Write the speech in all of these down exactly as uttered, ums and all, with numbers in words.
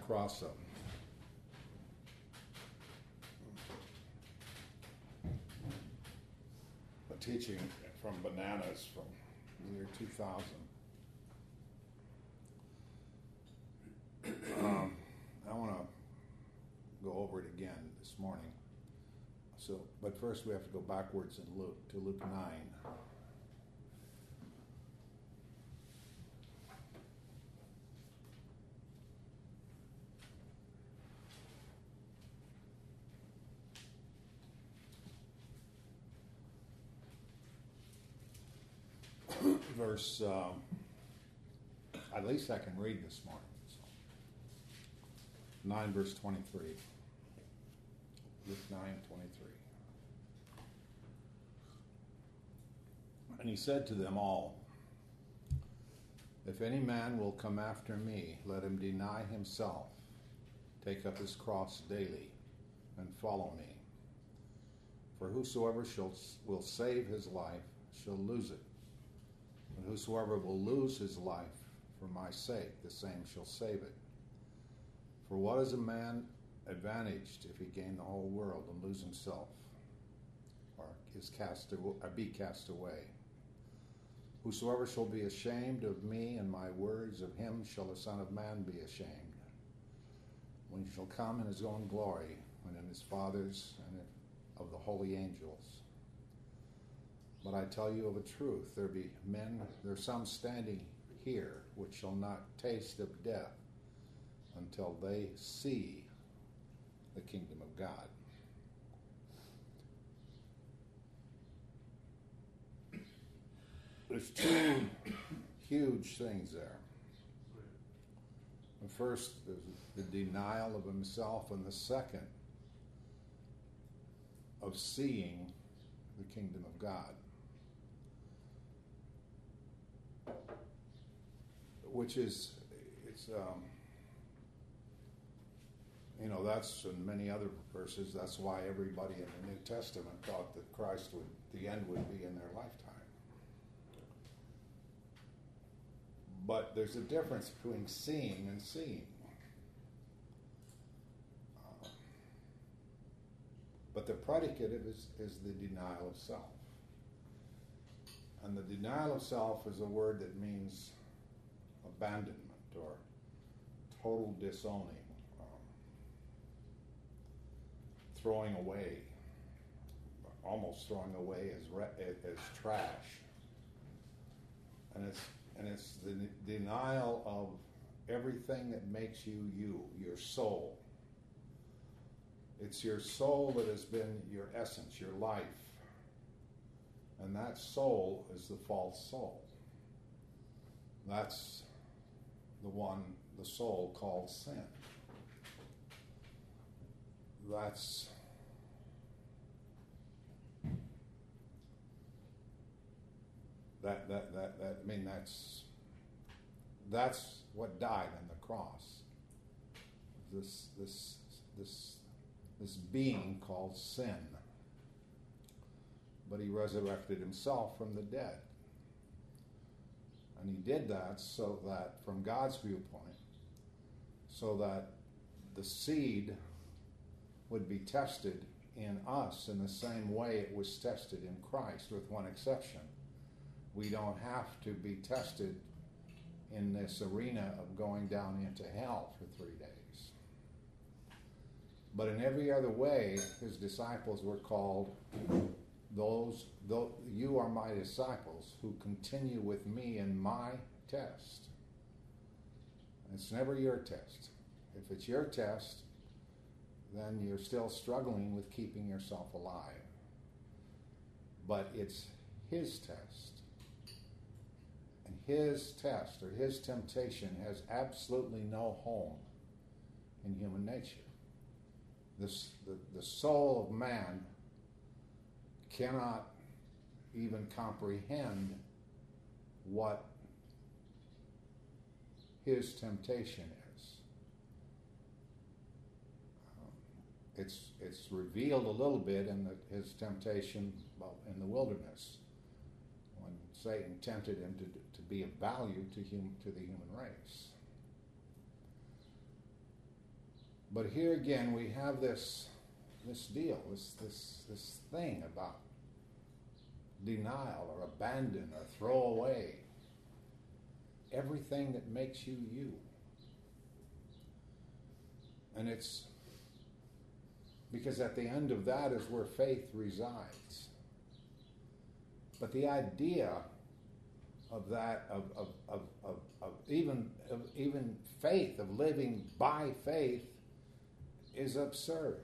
across a, a teaching from Bananas from the year two thousand. Um, I want to go over it again this morning. So, but first we have to go backwards in Luke to Luke nine. Verse, um, at least I can read this morning. So. nine verse twenty-three. Luke nine twenty-three. And he said to them all, if any man will come after me, let him deny himself, take up his cross daily, and follow me. For whosoever shall will save his life shall lose it. And whosoever will lose his life for my sake, the same shall save it. For what is a man advantaged if he gain the whole world and lose himself, or is cast or be cast away? Whosoever shall be ashamed of me and my words, of him shall the Son of Man be ashamed, when he shall come in his own glory, and in his Father's and of the holy angels. But I tell you of a truth, there be men, there are some standing here, which shall not taste of death until they see the kingdom of God. There's two huge things there. The first is the denial of himself, and the second of seeing the kingdom of God. Which is, it's, um, you know, that's in many other verses, that's why everybody in the New Testament thought that Christ would, the end would be in their lifetime. But there's a difference between seeing and seeing. Uh, but the predicate is, is the denial of self. And the denial of self is a word that means abandonment or total disowning, um, throwing away, almost throwing away as re- as trash, and it's and it's the denial of everything that makes you you, your soul. It's your soul that has been your essence, your life, and that soul is the false soul. That's the one, the soul called sin. That's that that that that I mean that's that's what died on the cross. This this this this being called sin. But he resurrected himself from the dead. And he did that so that, from God's viewpoint, so that the seed would be tested in us in the same way it was tested in Christ, with one exception. We don't have to be tested in this arena of going down into hell for three days. But in every other way, his disciples were called, those, though you are my disciples who continue with me in my test. It's never your test. If it's your test, then you're still struggling with keeping yourself alive. But it's his test. And his test or his temptation has absolutely no home in human nature. This, the, the soul of man cannot even comprehend what his temptation is. Um, it's it's revealed a little bit in the, his temptation well, in the wilderness, when Satan tempted him to, to be of value to hum, to the human race. But here again, we have this this deal, this this this thing about denial or abandon or throw away everything that makes you you. And it's because at the end of that is where faith resides. But the idea of that, of of of, of, of even of even faith, of living by faith, is absurd.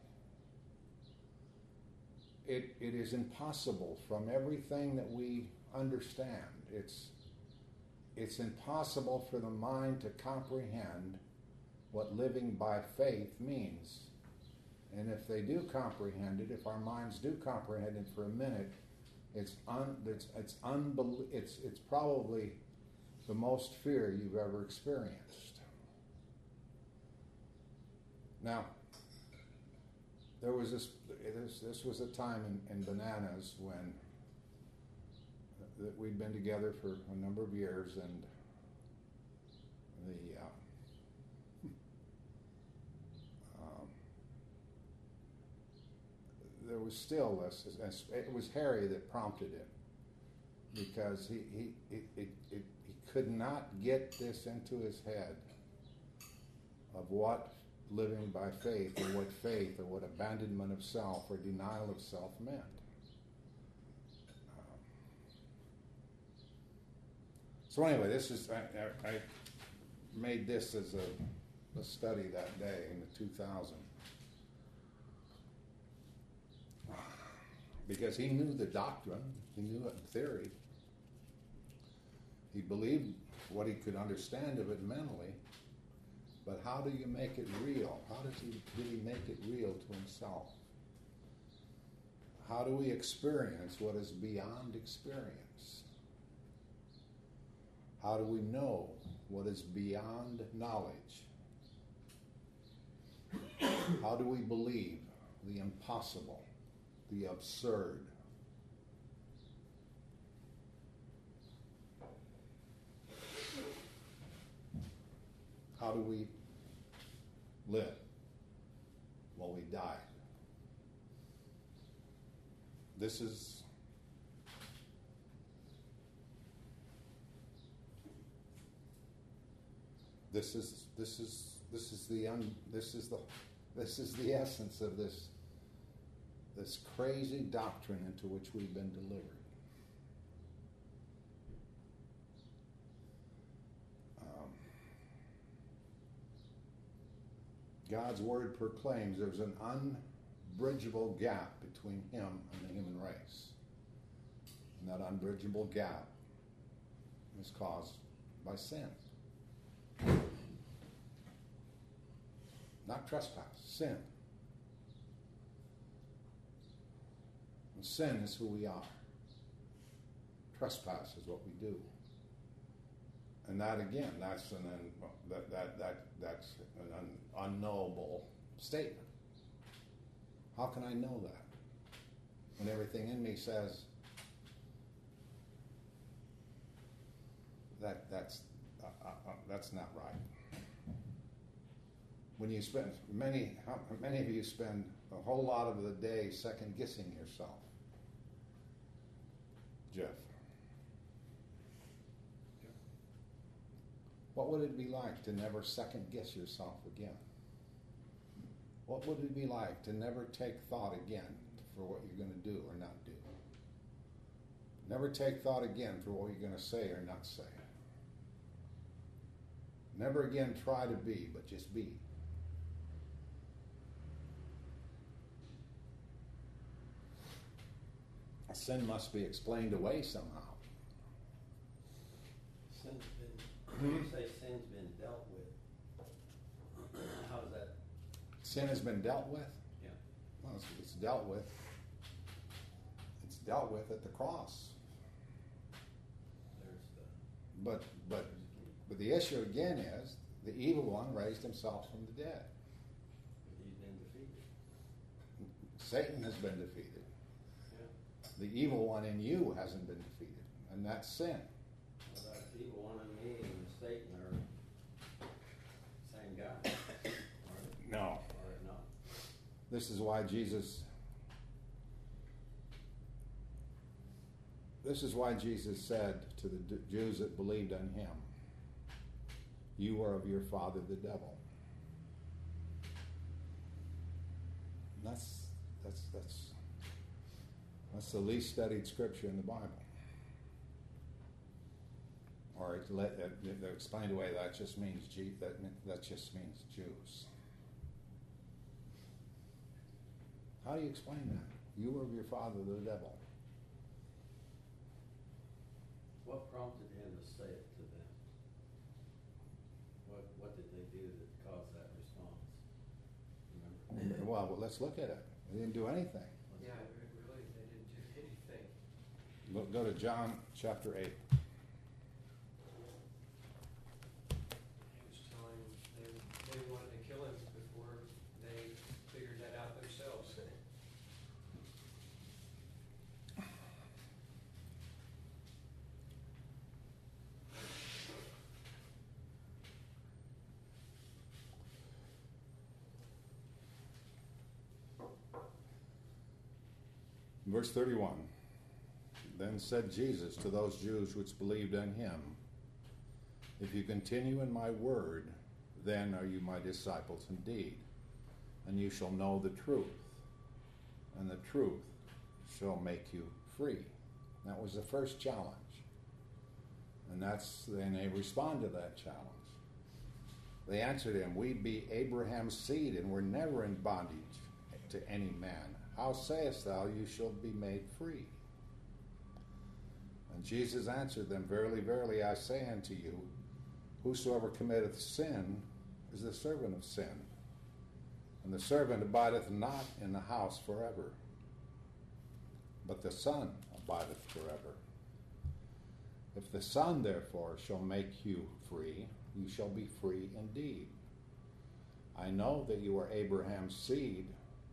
It it is impossible from everything that we understand. It's it's impossible for the mind to comprehend what living by faith means. And if they do comprehend it, if our minds do comprehend it for a minute, it's un, it's it's unbel- it's it's probably the most fear you've ever experienced. Now, there was this this this was a time in, in Bananas when that we'd been together for a number of years, and the uh, um, there was still this. It was Harry that prompted it, because he he it, it, it, he could not get this into his head of what living by faith, or what faith, or what abandonment of self, or denial of self meant. Um, so anyway, this is I, I, I made this as a, a study that day in the two thousand, because he knew the doctrine, he knew it in theory, he believed what he could understand of it mentally. But how do you make it real? How does he really make it real to himself? How do we experience what is beyond experience? How do we know what is beyond knowledge? How do we believe the impossible, the absurd? How do we live while we die? This is this is this is this is the un, this is the this is the essence of this this crazy doctrine into which we've been delivered. God's word proclaims there's an unbridgeable gap between him and the human race. And that unbridgeable gap is caused by sin. Not trespass, sin. And sin is who we are. Trespass is what we do. And that again, that's an un, that that that that's an un, unknowable statement. How can I know that when everything in me says that that's uh, uh, uh, that's not right? When you spend many how, many of you spend a whole lot of the day second guessing yourself, Jeff. What would it be like to never second guess yourself again? What would it be like to never take thought again for what you're going to do or not do? Never take thought again for what you're going to say or not say. Never again try to be, but just be. Sin must be explained away somehow. Sin's been, when you say sin's been dealt with, how is that? Sin has been dealt with? Yeah. Well, it's, it's dealt with. It's dealt with at the cross. There's the... But but but the issue again is the evil one raised himself from the dead. He's been defeated. Satan has been defeated. Yeah. The evil one in you hasn't been defeated, and that's sin. Well, that evil one in me and Satan are the same guy. Right? No, This is why Jesus This is why Jesus said to the Jews that believed on him, you are of your father the devil. That's that's that's that's the least studied scripture in the Bible. Or to let they're explained away that just means that that just means Jews. How do you explain that? You are of your father the devil. What prompted him to say it to them? What what did they do that caused that response? Remember? Well, well, let's look at it. They didn't do anything. Yeah, really, they didn't do anything. Look, go to John chapter eight. He was telling them they, they wanted to kill him before they figured that out themselves. Verse thirty-one. Then said Jesus to those Jews which believed on him, if you continue in my word, then are you my disciples indeed, and you shall know the truth, and the truth shall make you free. That was the first challenge. And that's then they respond to that challenge. They answered him, we be Abraham's seed, and were never in bondage to any man. How sayest thou, you shall be made free? And Jesus answered them, verily, verily, I say unto you, whosoever committeth sin is the servant of sin. And the servant abideth not in the house forever, but the Son abideth forever. If the Son, therefore, shall make you free, you shall be free indeed. I know that you are Abraham's seed,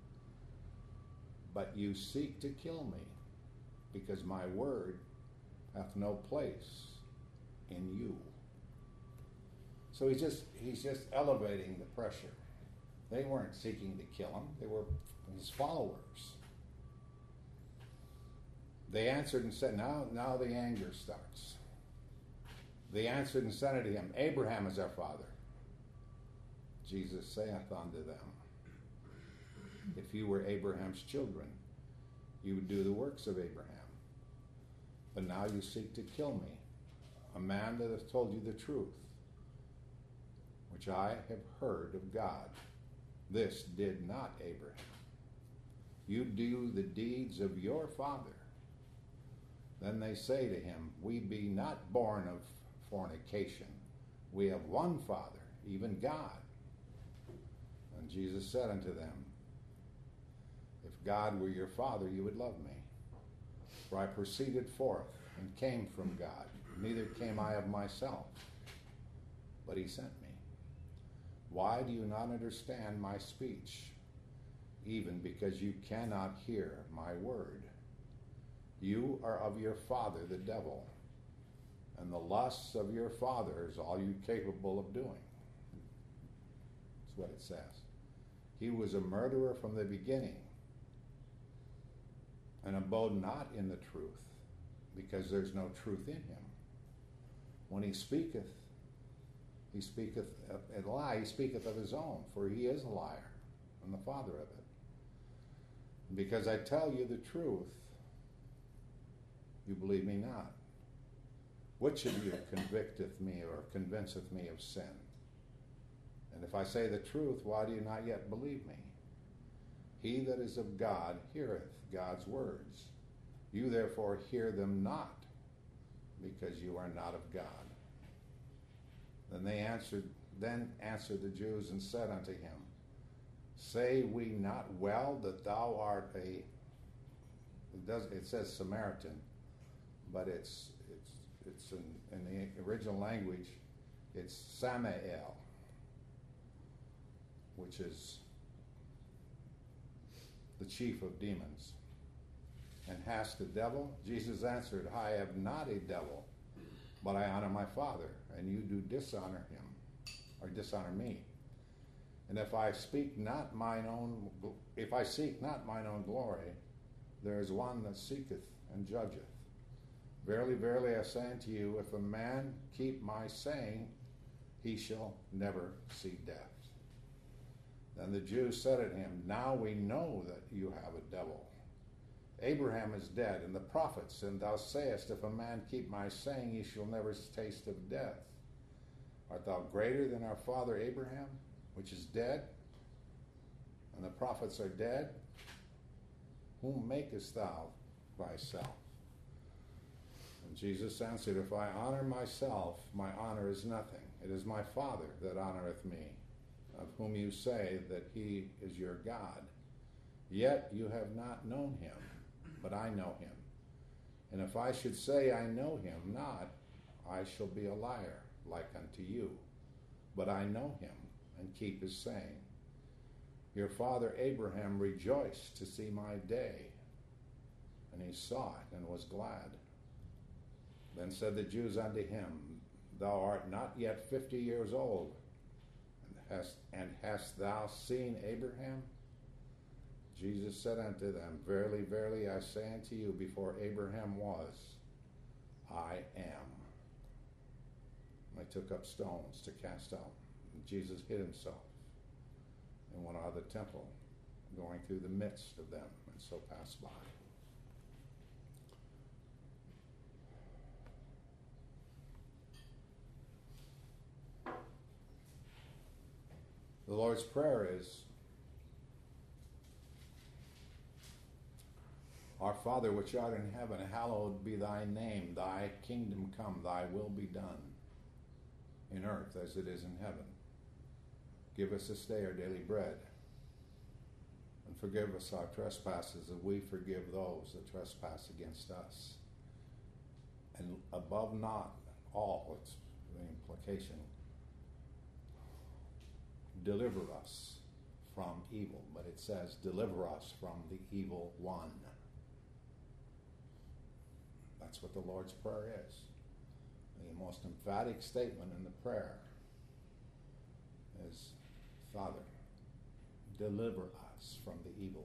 but you seek to kill me, because my word hath no place in you. So he's just he's just elevating the pressure. They weren't seeking to kill him, they were his followers. They answered and said, now, now the anger starts. They answered and said unto him, Abraham is our father. Jesus saith unto them, if you were Abraham's children, you would do the works of Abraham. But now you seek to kill me, a man that hath told you the truth, which I have heard of God. This did not Abraham. You do the deeds of your father. Then they say to him, we be not born of fornication. We have one Father, even God. And Jesus said unto them, if God were your Father, you would love me. For I proceeded forth and came from God. Neither came I of myself, but he sent me. Why do you not understand my speech? Even because you cannot hear my word. You are of your father, the devil, and the lusts of your father is all you capable of doing. That's what it says. He was a murderer from the beginning, and abode not in the truth, because there's no truth in him. When he speaketh, he speaketh a lie, he speaketh of his own, for he is a liar, and the father of it. And because I tell you the truth, you believe me not. Which of you convicteth me or convinceth me of sin? And if I say the truth, why do you not yet believe me? He that is of God heareth God's words. You therefore hear them not, because you are not of God. Then they answered, then answered the Jews and said unto him, say we not well that thou art a, it, does, it says Samaritan, but it's it's it's in, in the original language, it's Samael, which is the chief of demons. And hast the devil? Jesus answered, I have not a devil, but I honor my Father, and you do dishonor him, or dishonor me. And if I speak not mine own, if I seek not mine own glory, there is one that seeketh and judgeth. Verily, verily, I say unto you, if a man keep my saying, he shall never see death. Then the Jews said unto him, Now we know that you have a devil. Abraham is dead, and the prophets, and thou sayest, If a man keep my saying, he shall never taste of death. Art thou greater than our father Abraham, which is dead, and the prophets are dead? Whom makest thou thyself? And Jesus answered, If I honor myself, my honor is nothing. It is my Father that honoreth me, of whom you say that he is your God. Yet you have not known him, but I know him. And if I should say I know him not, I shall be a liar, like unto you. But I know him, and keep his saying. Your father Abraham rejoiced to see my day, and he saw it, and was glad. Then said the Jews unto him, Thou art not yet fifty years old, and hast, and hast thou seen Abraham? Jesus said unto them, Verily, verily, I say unto you, before Abraham was, I am. And they took up stones to cast out. And Jesus hid himself and went out of the temple, going through the midst of them, and so passed by. The Lord's Prayer is, Our Father which art in heaven, hallowed be thy name. Thy kingdom come, thy will be done, in earth as it is in heaven. Give us this day our daily bread, and forgive us our trespasses, as we forgive those that trespass against us. And above not all, it's the implication, deliver us from evil. But it says, deliver us from the evil one. That's what the Lord's Prayer is. The most emphatic statement in the prayer is, Father, deliver us from the evil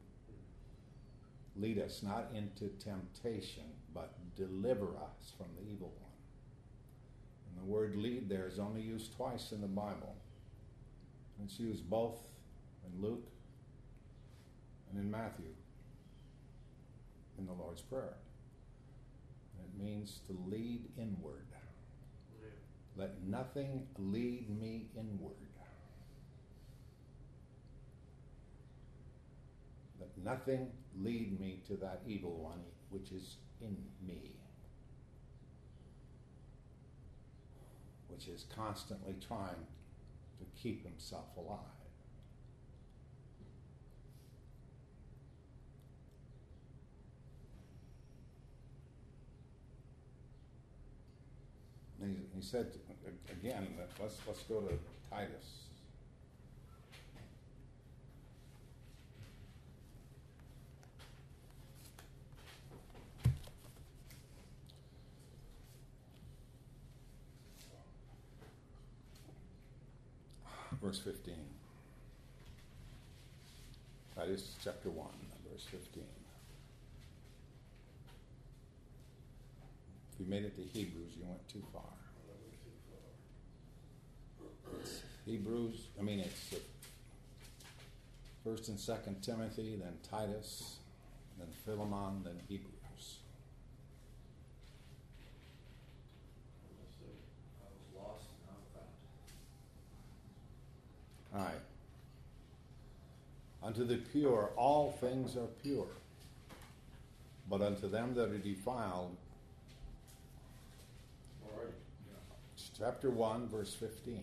one. Lead us not into temptation, but deliver us from the evil one. And the word lead there is only used twice in the Bible. And it's used both in Luke and in Matthew in the Lord's Prayer. And it means to lead inward. Yeah. Let nothing lead me inward. Let nothing lead me to that evil one which is in me, which is constantly trying to keep himself alive. And he, he said again, that let's let's go to Titus. Verse fifteen. Titus chapter one, verse fifteen. If you made it to Hebrews, you went too far. It's Hebrews, I mean, it's uh, First and Second Timothy, then Titus, then Philemon, then Hebrews. I was lost and now found. All right. Unto the pure all things are pure, but unto them that are defiled, All right. chapter one, verse fifteen.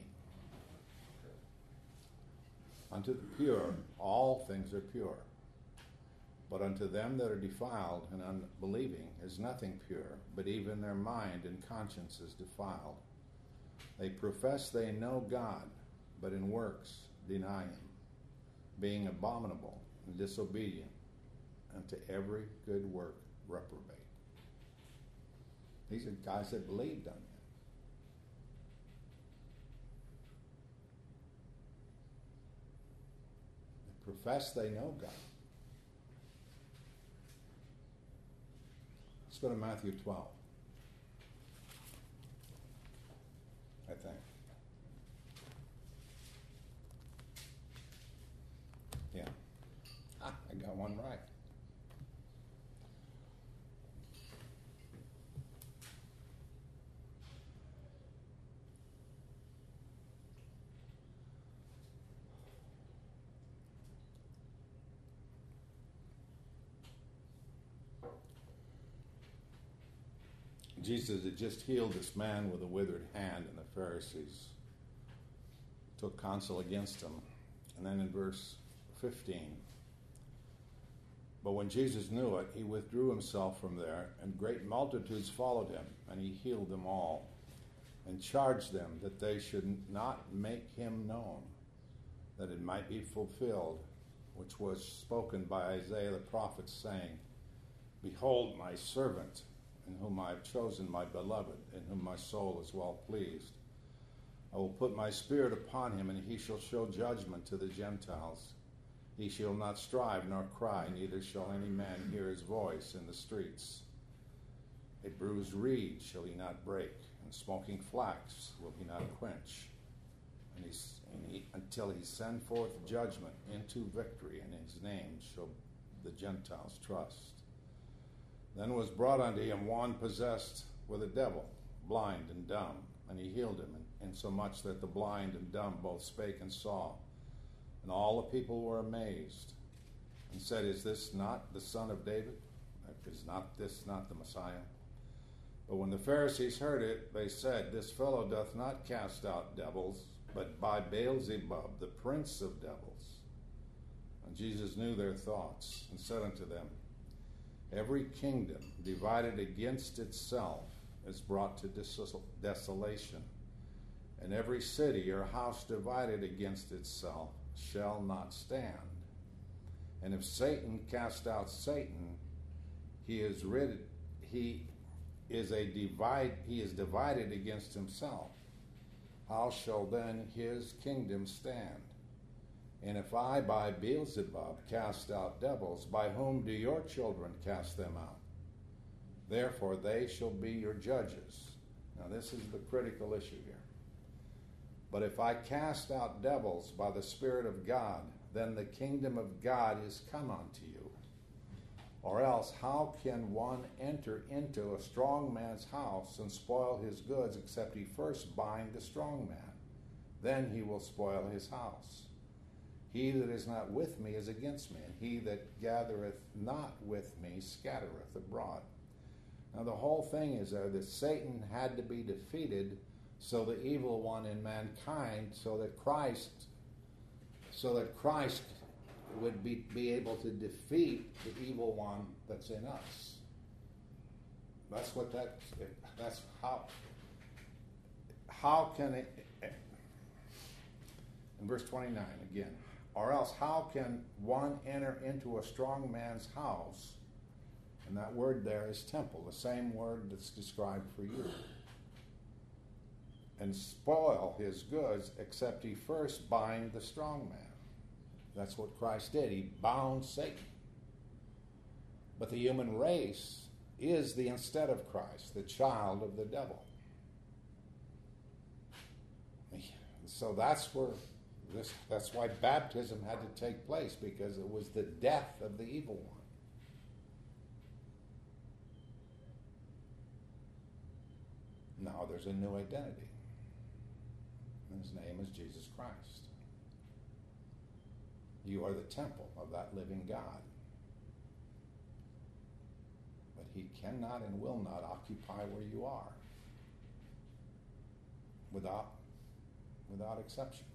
Unto the pure all things are pure, but unto them that are defiled and unbelieving is nothing pure, but even their mind and conscience is defiled. They profess they know God, but in works deny him, being abominable and disobedient unto every good work reprobate. These are guys that believed on him. profess they know God. Let's go to Matthew twelve, I think. Yeah. Ah, I got one right. Jesus had just healed this man with a withered hand, and the Pharisees took counsel against him. And then in verse fifteen, but when Jesus knew it, he withdrew himself from there, and great multitudes followed him, and he healed them all, and charged them that they should not make him known, that it might be fulfilled, which was spoken by Isaiah the prophet, saying, Behold my servant, in whom I have chosen my beloved, in whom my soul is well pleased. I will put my spirit upon him, and he shall show judgment to the Gentiles. He shall not strive nor cry, neither shall any man hear his voice in the streets. A bruised reed shall he not break, and smoking flax will he not quench, and he, and he, until he send forth judgment into victory, and his name shall the Gentiles trust. Then was brought unto him one possessed with a devil, blind and dumb, and he healed him, insomuch that the blind and dumb both spake and saw. And all the people were amazed, and said, Is this not the Son of David? Is not this not the Messiah? But when the Pharisees heard it, they said, This fellow doth not cast out devils, but by Beelzebub, the prince of devils. And Jesus knew their thoughts, and said unto them, Every kingdom divided against itself is brought to desolation, and every city or house divided against itself shall not stand. And if Satan cast out Satan, he is rid, he is a divide, he is divided against himself. How shall then his kingdom stand? And if I by Beelzebub cast out devils, by whom do your children cast them out? Therefore they shall be your judges. Now this is the critical issue here. But if I cast out devils by the Spirit of God, then the kingdom of God is come unto you. Or else how can one enter into a strong man's house and spoil his goods, except he first bind the strong man? Then he will spoil his house. He that is not with me is against me, and he that gathereth not with me scattereth abroad. Now the whole thing is uh, that Satan had to be defeated, so the evil one in mankind, so that Christ, so that Christ would be, be able to defeat the evil one that's in us. That's what that, that's how, how can it, in verse twenty-nine again, or else how can one enter into a strong man's house? And that word there is temple, the same word that's described for you. And spoil his goods, except he first bind the strong man. That's what Christ did. He bound Satan. But the human race is the instead of Christ, the child of the devil. So that's where this, that's why baptism had to take place, because it was the death of the evil one. Now there's a new identity. And his name is Jesus Christ. You are the temple of that living God. But he cannot and will not occupy where you are, without, without exception.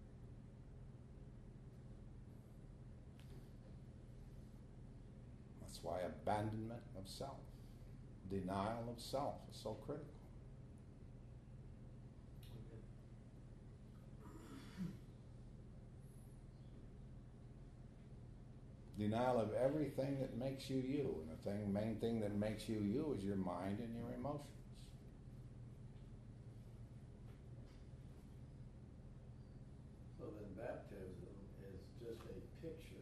That's why abandonment of self, denial of self is so critical. Denial of everything that makes you you. And the thing, main thing that makes you you is your mind and your emotions. So then baptism is just a picture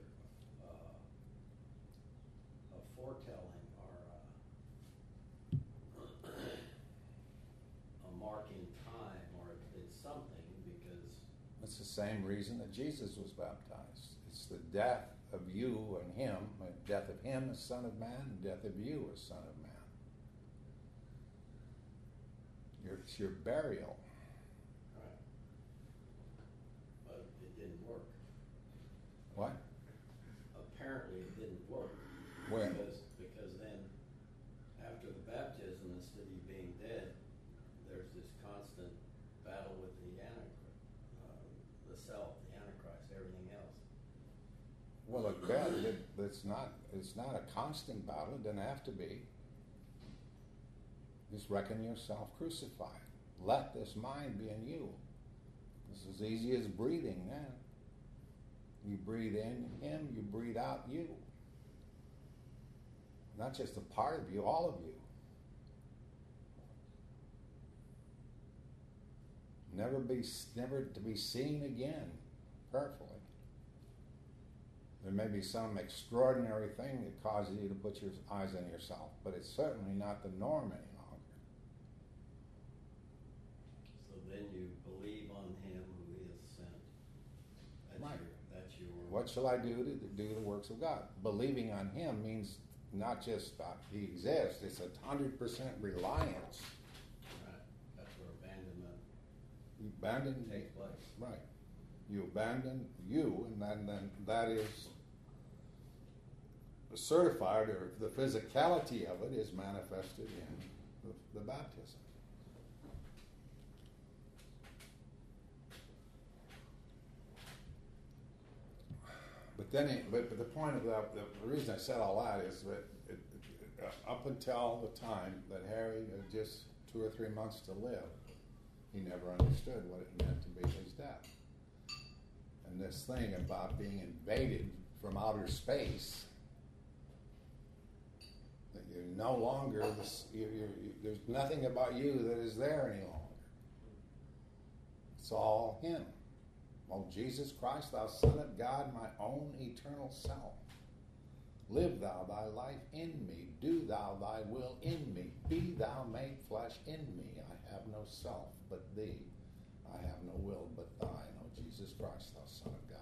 it's the same reason that Jesus was baptized. It's the death of you and him, the death of him as Son of Man, and death of you as Son of Man. Your, it's your burial. Right. But it didn't work. What? Apparently it didn't work. When? Because, because then, after the baptism, instead of you being dead, there's this constant battle with the Antichrist, uh, the self, the Antichrist, everything else. Well, look, bad. It, it's not. It's not a constant battle. It doesn't have to be. Just reckon yourself crucified. Let this mind be in you. It's as easy as breathing. Then you breathe in him. You breathe out you. Not just a part of you, all of you. Never be, never to be seen again, prayerfully. There may be some extraordinary thing that causes you to put your eyes on yourself, but it's certainly not the norm any longer. So then you believe on him who he has sent. That's Right. your, that's your. What shall I do to do the works of God? Believing on him means not just that he exists, it's a hundred percent reliance. Right. That's where abandonment You abandon, takes place. right. You abandon you, and then, then that is certified, or the physicality of it is manifested in the, the baptism. But then, it, but, but the point of that, the reason I said all that is that it, it, uh, up until the time that Harry had just two or three months to live, he never understood what it meant to be his death. And this thing about being invaded from outer space, that you're no longer, this, you're, you're, you, there's nothing about you that is there any longer. It's all him. O Jesus Christ, thou Son of God, my own eternal self. Live thou thy life in me. Do thou thy will in me. Be thou made flesh in me. I have no self but thee. I have no will but thine, O Jesus Christ, thou Son of God.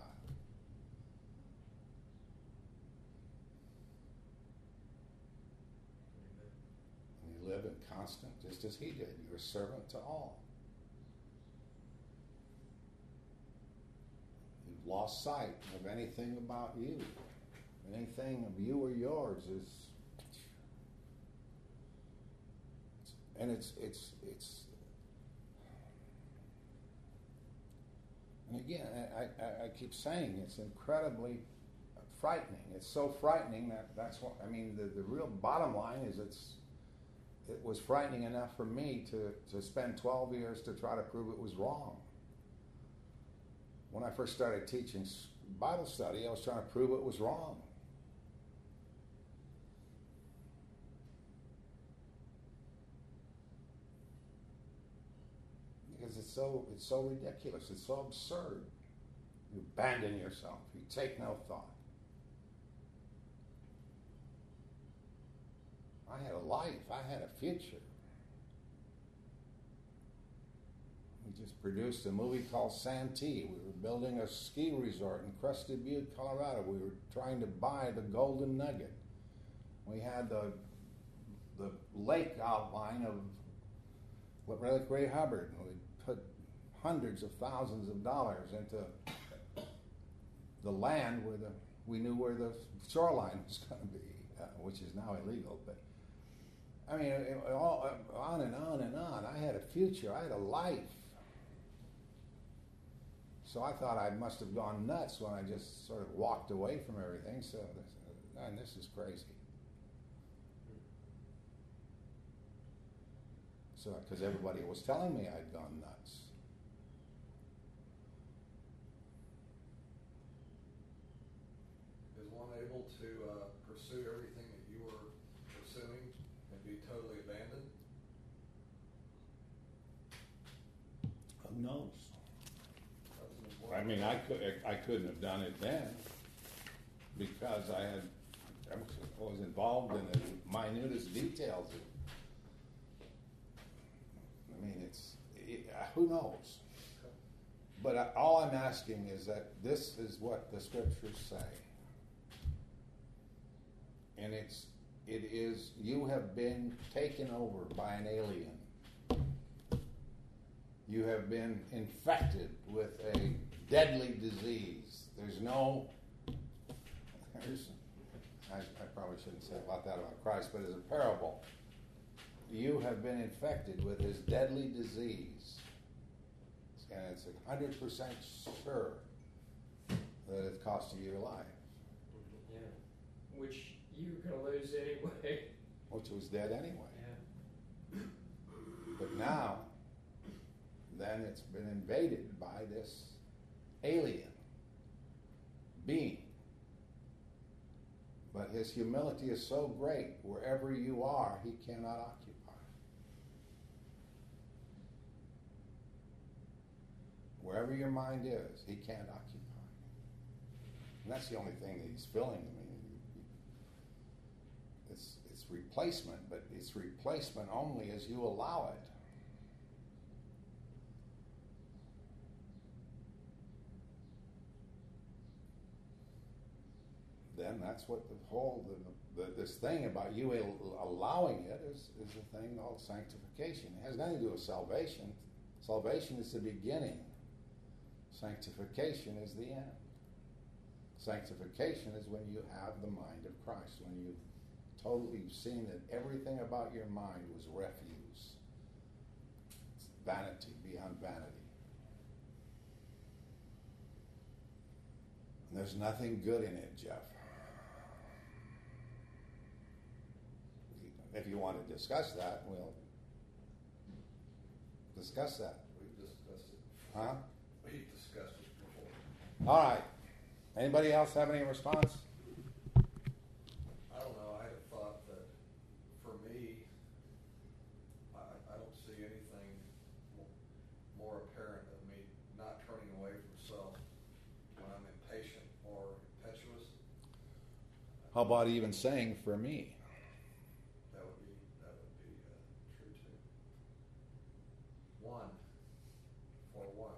And you live in constant, just as he did. You're a servant to all. You've lost sight of anything about you. Anything of you or yours is, and it's it's it's. And again, I, I, I keep saying it's incredibly frightening. It's so frightening that that's what I mean. The, the real bottom line is it's it was frightening enough for me to to spend twelve years to try to prove it was wrong. When I first started teaching Bible study, I was trying to prove it was wrong. Because it's so it's so ridiculous, it's so absurd. You abandon yourself, you take no thought. I had a life, I had a future. We just produced a movie called Santee. We were building a ski resort in Crested Butte, Colorado. We were trying to buy the Golden Nugget. We had the the lake outline of what Relic Ray Hubbard. We put hundreds of thousands of dollars into the land where the we knew where the shoreline was going to be, uh, which is now illegal. But I mean, it, it all on and on and on. I had a future. I had a life. So I thought I must have gone nuts when I just sort of walked away from everything. So, man, this is crazy. So, because everybody was telling me I'd gone nuts. Is one able to uh, pursue everything that you were pursuing and be totally abandoned? Who knows? That's an I important- mean, I could I couldn't have done it then because I had I was involved in the minutest details. I mean, it's it, who knows? But I, all I'm asking is that this is what the scriptures say. And it's, it is, you have been taken over by an alien. You have been infected with a deadly disease. There's no, there's, I, I probably shouldn't say about that about Christ, but as a parable, you have been infected with his deadly disease. And it's a hundred percent sure that it's costing you your life. Yeah. Which you're going to lose anyway. Which was dead anyway. Yeah. But now, then it's been invaded by this alien being. But his humility is so great, wherever you are, he cannot occupy. Wherever your mind is, he can't occupy. And that's the only thing that he's filling. I mean, it's, it's replacement, but it's replacement only as you allow it. Then that's what the whole, the, the, this thing about you allowing it is, is a thing called sanctification. It has nothing to do with salvation. Salvation is the beginning. Sanctification is the end. Sanctification is when you have the mind of Christ, when you've totally seen that everything about your mind was refuse. It's vanity beyond vanity. And there's nothing good in it, Jeff. If you want to discuss that, we'll discuss that. We've discussed it. Huh? We've discussed it before. All right. Anybody else have any response? I don't know, I had thought that for me, I, I don't see anything mo- more apparent of me not turning away from self when I'm impatient or impetuous. How about even saying for me? That would be, that would be uh, true too. One, for one.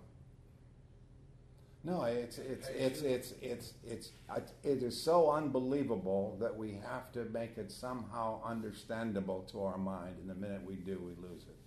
No, it's it's it's it's it's it's it is so unbelievable that we have to make it somehow understandable to our mind, and the minute we do, we lose it.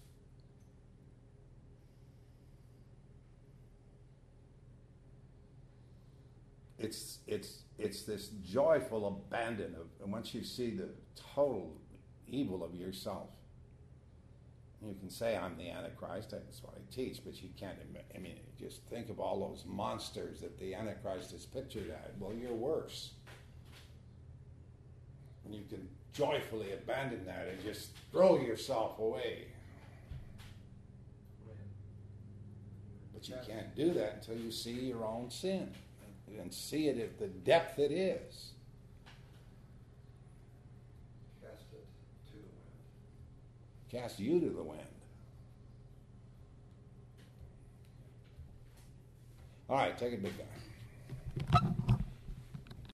It's it's it's this joyful abandon of, and once you see the total evil of yourself, you can say I'm the Antichrist. That's what I teach, but you can't. I mean, just think of all those monsters that the Antichrist is pictured at. Well, you're worse. And you can joyfully abandon that and just throw yourself away. But you can't do that until you see your own sin and see it at the depth it is. Cast it to the wind. Cast you to the wind. All right, take it, big guy.